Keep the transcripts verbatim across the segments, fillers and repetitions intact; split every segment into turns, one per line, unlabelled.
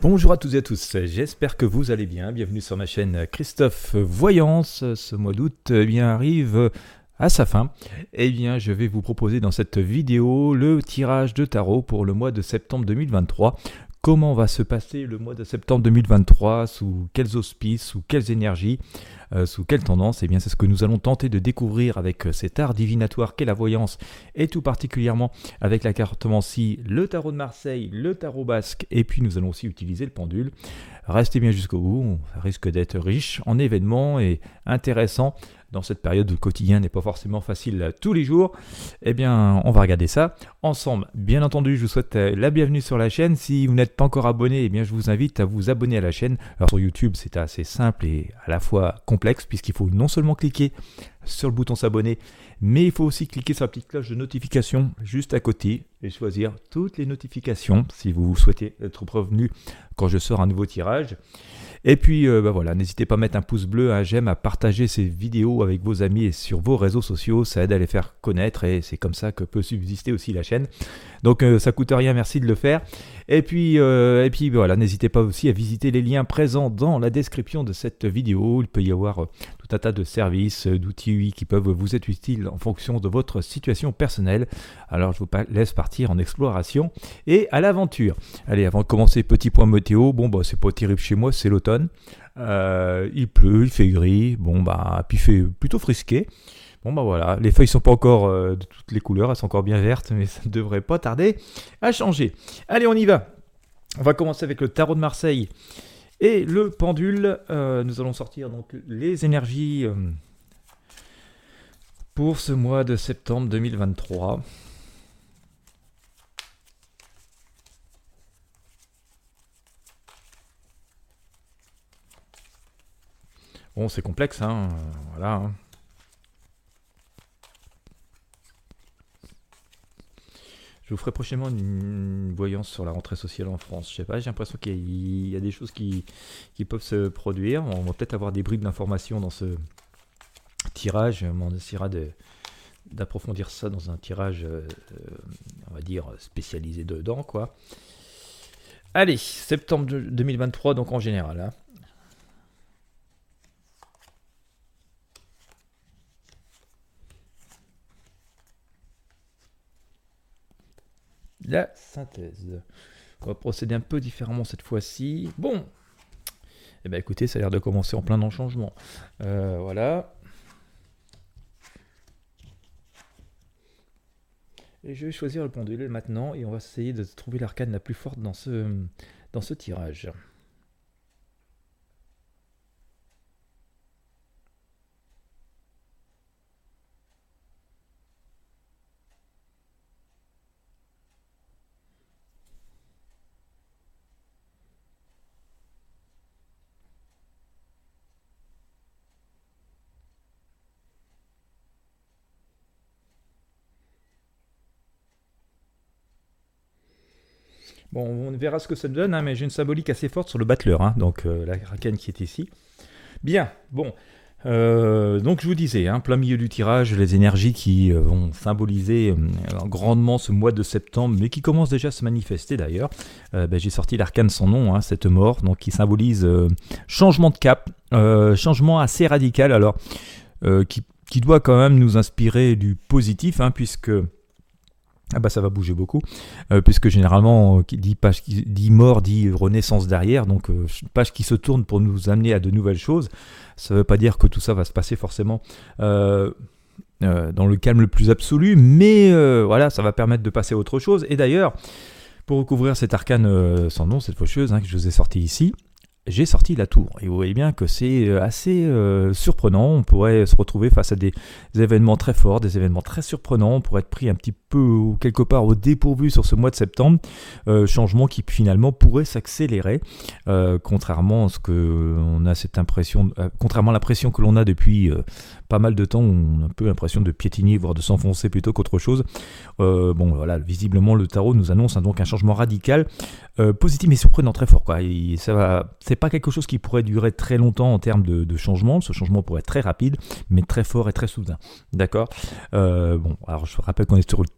Bonjour à toutes et à tous, j'espère que vous allez bien. Bienvenue sur ma chaîne Christophe Voyance. Ce mois d'août eh bien, arrive à sa fin. Eh bien, je vais vous proposer dans cette vidéo le tirage de tarot pour le mois de septembre deux mille vingt-trois. Comment va se passer le mois de septembre deux mille vingt-trois, sous quels auspices, sous quelles énergies, euh, sous quelles tendances? Eh bien, c'est ce que nous allons tenter de découvrir avec cet art divinatoire qu'est la voyance, et tout particulièrement avec la cartomancie, le tarot de Marseille, le tarot basque, et puis nous allons aussi utiliser le pendule. Restez bien jusqu'au bout, ça risque d'être riche en événements et intéressant. Dans cette période où le quotidien n'est pas forcément facile tous les jours, eh bien, on va regarder ça ensemble. Bien entendu, je vous souhaite la bienvenue sur la chaîne. Si vous n'êtes pas encore abonné, eh bien, je vous invite à vous abonner à la chaîne. Alors, sur YouTube, c'est assez simple et à la fois complexe, puisqu'il faut non seulement cliquer sur le bouton s'abonner, mais il faut aussi cliquer sur la petite cloche de notification juste à côté et choisir toutes les notifications si vous souhaitez être prévenu quand je sors un nouveau tirage. Et puis euh, bah voilà, n'hésitez pas à mettre un pouce bleu, un j'aime, à partager ces vidéos avec vos amis et sur vos réseaux sociaux, ça aide à les faire connaître et c'est comme ça que peut subsister aussi la chaîne. Donc euh, ça coûte rien, merci de le faire. Et puis, euh, et puis voilà, n'hésitez pas aussi à visiter les liens présents dans la description de cette vidéo. Il peut y avoir euh, tout un tas de services, euh, d'outils qui peuvent vous être utiles en fonction de votre situation personnelle. Alors je vous laisse partir en exploration et à l'aventure. Allez, avant de commencer, petit point météo. Bon, bah c'est pas terrible chez moi, c'est l'automne. Euh, il pleut, il fait gris. Bon, bah, puis il fait plutôt frisqué. Bon, bah voilà, les feuilles sont pas encore euh, de toutes les couleurs, elles sont encore bien vertes, mais ça ne devrait pas tarder à changer. Allez, on y va. On va commencer avec le tarot de Marseille et le pendule. Euh, nous allons sortir donc les énergies euh, pour ce mois de septembre deux mille vingt-trois. Bon, c'est complexe, hein, euh, voilà. Hein. Je vous ferai prochainement une voyance sur la rentrée sociale en France. Je sais pas, j'ai l'impression qu'il y a des choses qui, qui peuvent se produire. On va peut-être avoir des bribes d'informations dans ce tirage. On essaiera de, d'approfondir ça dans un tirage, euh, on va dire, spécialisé dedans, quoi. Allez, septembre deux mille vingt-trois, donc en général, hein. La synthèse. On va procéder un peu différemment cette fois-ci. Bon, eh bien écoutez, ça a l'air de commencer en plein dans le changement. Euh, voilà. Et je vais choisir le pendule maintenant et on va essayer de trouver l'arcane la plus forte dans ce, dans ce tirage. Bon, on verra ce que ça donne, hein, mais j'ai une symbolique assez forte sur le battleur, hein, donc euh, la arcane qui est ici. Bien, bon, euh, donc je vous disais, hein, plein milieu du tirage, les énergies qui euh, vont symboliser euh, grandement ce mois de septembre, mais qui commencent déjà à se manifester d'ailleurs. Euh, ben, j'ai sorti l'arcane sans nom, hein, cette mort, donc qui symbolise euh, changement de cap, euh, changement assez radical, alors euh, qui, qui doit quand même nous inspirer du positif, hein, puisque... Ah bah ça va bouger beaucoup, euh, puisque généralement, euh, qui dit page qui dit mort, dit renaissance derrière, donc euh, page qui se tourne pour nous amener à de nouvelles choses. Ça ne veut pas dire que tout ça va se passer forcément euh, euh, dans le calme le plus absolu, mais euh, voilà, ça va permettre de passer à autre chose. Et d'ailleurs, pour recouvrir cette arcane euh, sans nom, cette faucheuse, hein, que je vous ai sortie ici, j'ai sorti la tour, et vous voyez bien que c'est assez euh, surprenant. On pourrait se retrouver face à des, des événements très forts, des événements très surprenants, on pourrait être pris un petit peu ou quelque part au dépourvu sur ce mois de septembre, euh, changement qui finalement pourrait s'accélérer, euh, contrairement à ce que on a cette impression, euh, contrairement à l'impression que l'on a depuis euh, pas mal de temps, on a un peu l'impression de piétiner, voire de s'enfoncer plutôt qu'autre chose. Euh, bon voilà, visiblement le tarot nous annonce hein, donc un changement radical, euh, positif mais surprenant, très fort, quoi. Et ça va, c'est pas quelque chose qui pourrait durer très longtemps en termes de, de changement. Ce changement pourrait être très rapide, mais très fort et très soudain. D'accord. Euh, bon, alors je rappelle qu'on est sur le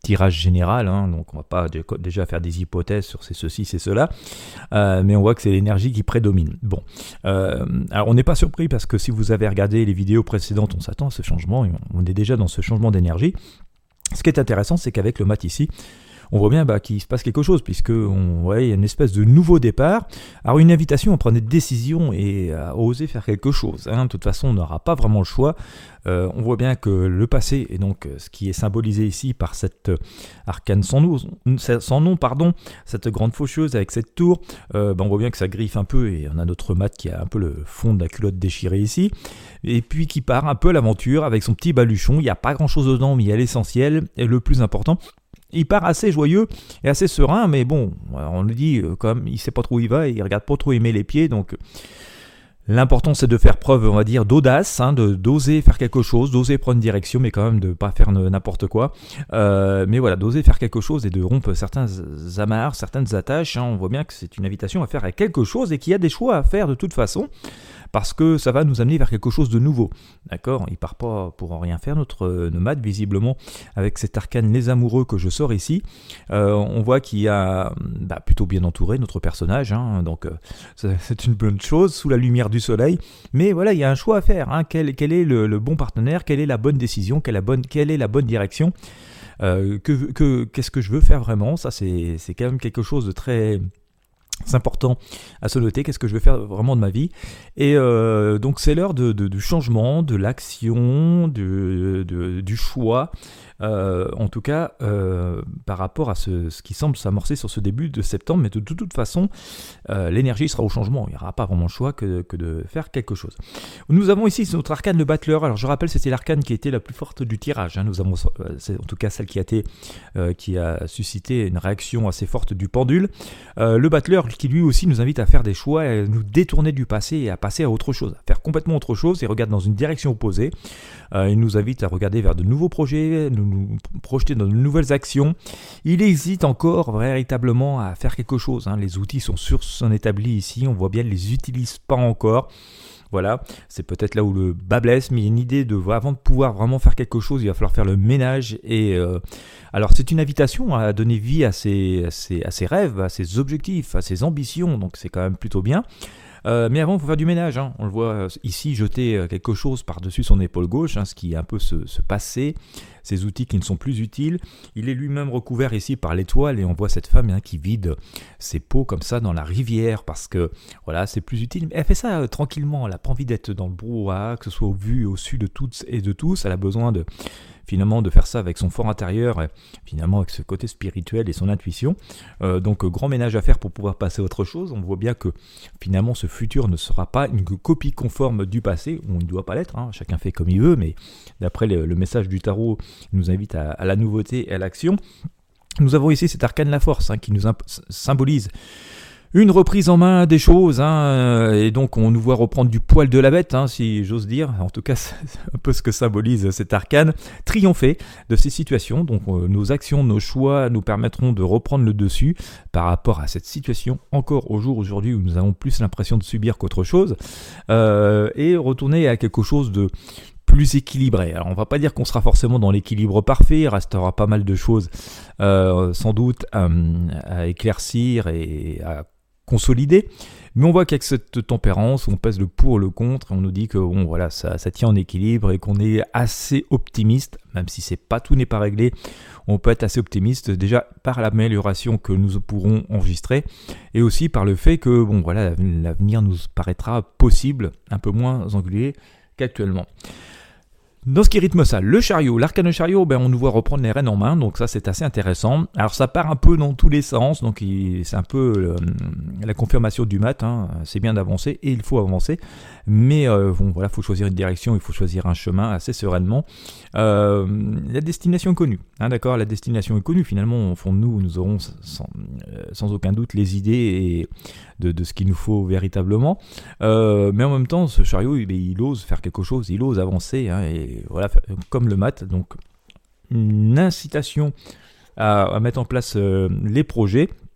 tirage général, hein, donc on va pas de, déjà faire des hypothèses sur c'est ceci, c'est cela, euh, mais on voit que c'est l'énergie qui prédomine. Bon, euh, alors on n'est pas surpris parce que si vous avez regardé les vidéos précédentes, on s'attend à ce changement, et on est déjà dans ce changement d'énergie. Ce qui est intéressant, c'est qu'avec le mat ici, on voit bien bah, qu'il se passe quelque chose, puisque on, ouais, il y a une espèce de nouveau départ. Alors une invitation à prendre des décisions et à oser faire quelque chose. Hein. De toute façon, on n'aura pas vraiment le choix. Euh, on voit bien que le passé, et donc ce qui est symbolisé ici par cette arcane sans nom, sans nom pardon, cette grande faucheuse avec cette tour, euh, bah, on voit bien que ça griffe un peu, et on a notre mat qui a un peu le fond de la culotte déchiré ici, et puis qui part un peu à l'aventure avec son petit baluchon. Il n'y a pas grand chose dedans, mais il y a l'essentiel, et le plus important, il part assez joyeux et assez serein, mais bon, on le dit, comme il sait pas trop où il va, et il regarde pas trop aimer les pieds, donc l'important c'est de faire preuve, on va dire, d'audace, hein, de d'oser faire quelque chose, d'oser prendre une direction, mais quand même de pas faire n'importe quoi. Euh, mais voilà, d'oser faire quelque chose et de rompre certains amarres, certaines attaches. Hein, on voit bien que c'est une invitation à faire quelque chose et qu'il y a des choix à faire de toute façon, parce que ça va nous amener vers quelque chose de nouveau. D'accord ? Il part pas pour rien faire, notre nomade, visiblement, avec cet arcane Les Amoureux que je sors ici. Euh, on voit qu'il y a bah, plutôt bien entouré notre personnage, hein, donc euh, c'est une bonne chose, sous la lumière du soleil. Mais voilà, il y a un choix à faire. Hein, quel, quel est le, le bon partenaire ? Quelle est la bonne décision ? Quelle est la bonne, quelle est la bonne direction ? euh, que, que, Qu'est-ce que je veux faire vraiment ? Ça, c'est, c'est quand même quelque chose de très... C'est important à se noter, qu'est-ce que je vais faire vraiment de ma vie. Et euh, donc c'est l'heure de, de, du changement, de l'action, de, de, du choix, euh, en tout cas euh, par rapport à ce, ce qui semble s'amorcer sur ce début de septembre. Mais de, de toute façon, euh, l'énergie sera au changement, il n'y aura pas vraiment le choix que, que de faire quelque chose. Nous avons ici notre arcane le battleur. Alors je rappelle, c'était l'arcane qui était la plus forte du tirage, hein. Nous avons, c'est en tout cas celle qui a, été, euh, qui a suscité une réaction assez forte du pendule. Euh, le battleur qui lui aussi nous invite à faire des choix, à nous détourner du passé et à passer à autre chose, à faire complètement autre chose, et regarde dans une direction opposée. Euh, il nous invite à regarder vers de nouveaux projets, nous, nous projeter dans de nouvelles actions. Il hésite encore véritablement à faire quelque chose, hein. Les outils sont sur son établi ici, on voit bien, ils ne les utilise pas encore. Voilà, c'est peut-être là où le bas blesse, mais il y a une idée de, avant de pouvoir vraiment faire quelque chose, il va falloir faire le ménage. Et euh, alors c'est une invitation à donner vie à ses, à, ses, à ses rêves, à ses objectifs, à ses ambitions, donc c'est quand même plutôt bien. Euh, mais avant, il faut faire du ménage, hein. On le voit ici jeter quelque chose par-dessus son épaule gauche, hein, ce qui est un peu ce, ce passé, ces outils qui ne sont plus utiles. Il est lui-même recouvert ici par l'étoile, et on voit cette femme, hein, qui vide ses pots comme ça dans la rivière, parce que voilà, c'est plus utile. Mais elle fait ça euh, tranquillement, elle n'a pas envie d'être dans le brouhaha, que ce soit au vu et au su de toutes et de tous. Elle a besoin de... finalement de faire ça avec son fort intérieur, et finalement avec ce côté spirituel et son intuition. Euh, donc grand ménage à faire pour pouvoir passer à autre chose. On voit bien que finalement ce futur ne sera pas une copie conforme du passé, ou il ne doit pas l'être, hein. Chacun fait comme il veut, mais d'après le, le message du tarot, il nous invite à, à la nouveauté et à l'action. Nous avons ici cet arcane la force, hein, qui nous imp- symbolise une reprise en main des choses, hein, et donc on nous voit reprendre du poil de la bête, hein, si j'ose dire. En tout cas, c'est un peu ce que symbolise cet arcane. Triompher de ces situations, donc euh, nos actions, nos choix nous permettront de reprendre le dessus par rapport à cette situation, encore au jour aujourd'hui où nous avons plus l'impression de subir qu'autre chose, euh, et retourner à quelque chose de plus équilibré. Alors on va pas dire qu'on sera forcément dans l'équilibre parfait, il restera pas mal de choses euh, sans doute à, à éclaircir et à consolider, mais on voit qu'avec cette tempérance, on pèse le pour, le contre, et on nous dit que bon, voilà, ça, ça tient en équilibre et qu'on est assez optimiste, même si c'est pas, tout n'est pas réglé. On peut être assez optimiste déjà par l'amélioration que nous pourrons enregistrer, et aussi par le fait que bon, voilà, l'avenir nous paraîtra possible, un peu moins angulé qu'actuellement. Dans ce qui rythme ça, le chariot, l'arcane chariot, ben on nous voit reprendre les rênes en main, donc ça c'est assez intéressant. Alors ça part un peu dans tous les sens, donc il, c'est un peu euh, la confirmation du mat, hein. C'est bien d'avancer et il faut avancer, mais euh, bon voilà, il faut choisir une direction, il faut choisir un chemin assez sereinement. Euh, la destination est connue, hein, d'accord, la destination est connue, finalement au fond de nous, nous aurons sans, euh, sans aucun doute les idées et de, de ce qu'il nous faut véritablement, euh, mais en même temps ce chariot il, il ose faire quelque chose, il ose avancer, hein, et Et voilà, comme le mat, donc une incitation à, à mettre en place euh, les projets.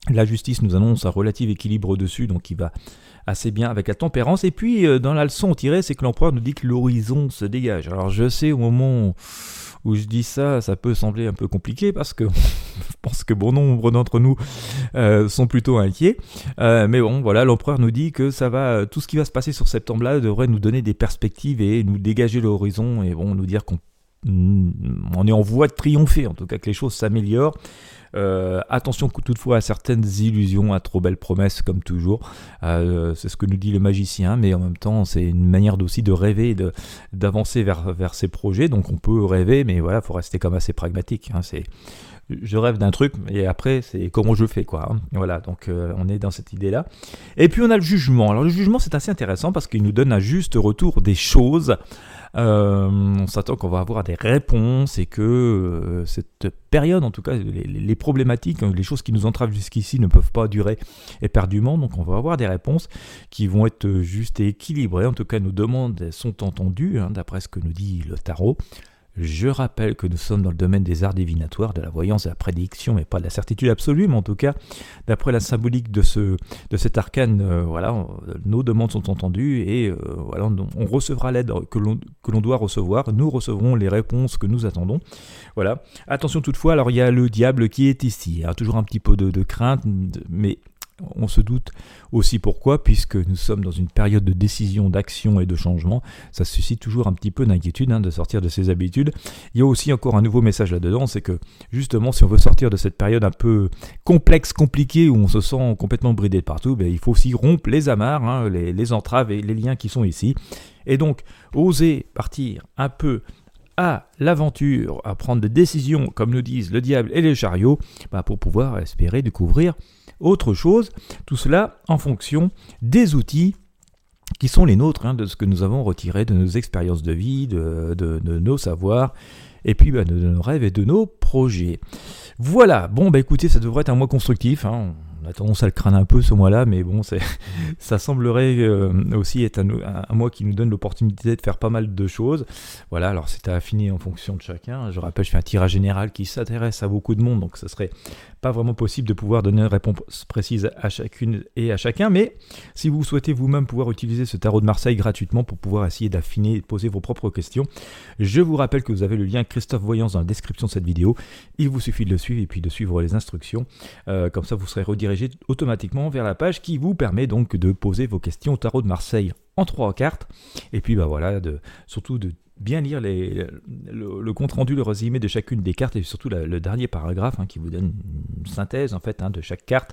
La justice nous annonce un relatif équilibre au-dessus, donc il va assez bien avec la tempérance. Et puis, euh, dans la leçon tirée, c'est que l'empereur nous dit que l'horizon se dégage. Alors, je sais, au moment où je dis ça, ça peut sembler un peu compliqué, parce que je pense que bon nombre d'entre nous euh, sont plutôt inquiets. Euh, mais bon, voilà, l'empereur nous dit que ça va, tout ce qui va se passer sur septembre-là devrait nous donner des perspectives et nous dégager l'horizon, et bon, nous dire qu'on on est en voie de triompher, en tout cas que les choses s'améliorent. Euh, attention toutefois à certaines illusions, à trop belles promesses comme toujours, euh, c'est ce que nous dit le magicien, mais en même temps c'est une manière aussi de rêver, de, d'avancer vers, vers ses projets, donc on peut rêver, mais voilà, il faut rester comme assez pragmatique, hein, c'est... Je rêve d'un truc et après c'est comment je fais quoi. Hein. Voilà, donc euh, on est dans cette idée-là. Et puis on a le jugement. Alors le jugement c'est assez intéressant parce qu'il nous donne un juste retour des choses. Euh, on s'attend qu'on va avoir des réponses et que euh, cette période, en tout cas les, les problématiques, les choses qui nous entravent jusqu'ici ne peuvent pas durer éperdument. Donc on va avoir des réponses qui vont être justes et équilibrées. En tout cas nos demandes sont entendues hein, d'après ce que nous dit le tarot. Je rappelle que nous sommes dans le domaine des arts divinatoires, de la voyance, de la prédiction, mais pas de la certitude absolue, mais en tout cas, d'après la symbolique de, ce, de cet arcane, euh, voilà, nos demandes sont entendues et euh, voilà, on, on recevra l'aide que l'on, que l'on doit recevoir, nous recevrons les réponses que nous attendons. Voilà. Attention toutefois, alors il y a le diable qui est ici, il y a toujours un petit peu de, de crainte, mais... On se doute aussi pourquoi, puisque nous sommes dans une période de décision, d'action et de changement. Ça suscite toujours un petit peu d'inquiétude hein, de sortir de ses habitudes. Il y a aussi encore un nouveau message là-dedans, c'est que justement si on veut sortir de cette période un peu complexe, compliquée, où on se sent complètement bridé de partout, ben, il faut aussi rompre les amarres, hein, les, les entraves et les liens qui sont ici. Et donc, oser partir un peu à l'aventure, à prendre des décisions, comme nous disent le diable et les chariots, ben, pour pouvoir espérer découvrir autre chose, tout cela en fonction des outils qui sont les nôtres, hein, de ce que nous avons retiré de nos expériences de vie, de, de, de nos savoirs, et puis bah, de, de nos rêves et de nos projets. Voilà, bon bah écoutez, ça devrait être un mois constructif, hein. On a tendance à le craindre un peu ce mois-là, mais bon, c'est, ça semblerait euh, aussi être un, un, un mois qui nous donne l'opportunité de faire pas mal de choses. Voilà, alors c'est à affiner en fonction de chacun. Je rappelle, je fais un tirage général qui s'intéresse à beaucoup de monde, donc ce serait pas vraiment possible de pouvoir donner une réponse précise à chacune et à chacun, mais si vous souhaitez vous-même pouvoir utiliser ce tarot de Marseille gratuitement pour pouvoir essayer d'affiner et de poser vos propres questions, je vous rappelle que vous avez le lien Christophe Voyance dans la description de cette vidéo. Il vous suffit de le suivre et puis de suivre les instructions. Euh, comme ça, vous serez redirigé automatiquement vers la page qui vous permet donc de poser vos questions au tarot de Marseille en trois cartes. Et puis bah voilà, de, surtout de bien lire les, le, le compte-rendu, le résumé de chacune des cartes et surtout la, le dernier paragraphe hein, qui vous donne une synthèse en fait hein, de chaque carte.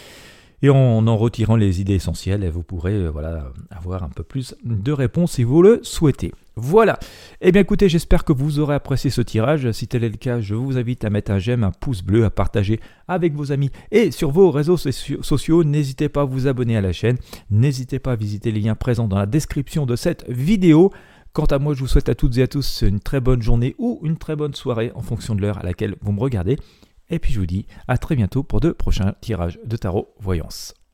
Et en en retirant les idées essentielles, vous pourrez euh, voilà, avoir un peu plus de réponses si vous le souhaitez. Voilà. Eh bien écoutez, j'espère que vous aurez apprécié ce tirage. Si tel est le cas, je vous invite à mettre un j'aime, un pouce bleu, à partager avec vos amis et sur vos réseaux sociaux. N'hésitez pas à vous abonner à la chaîne. N'hésitez pas à visiter les liens présents dans la description de cette vidéo. Quant à moi, je vous souhaite à toutes et à tous une très bonne journée ou une très bonne soirée en fonction de l'heure à laquelle vous me regardez. Et puis je vous dis à très bientôt pour de prochains tirages de tarot voyance.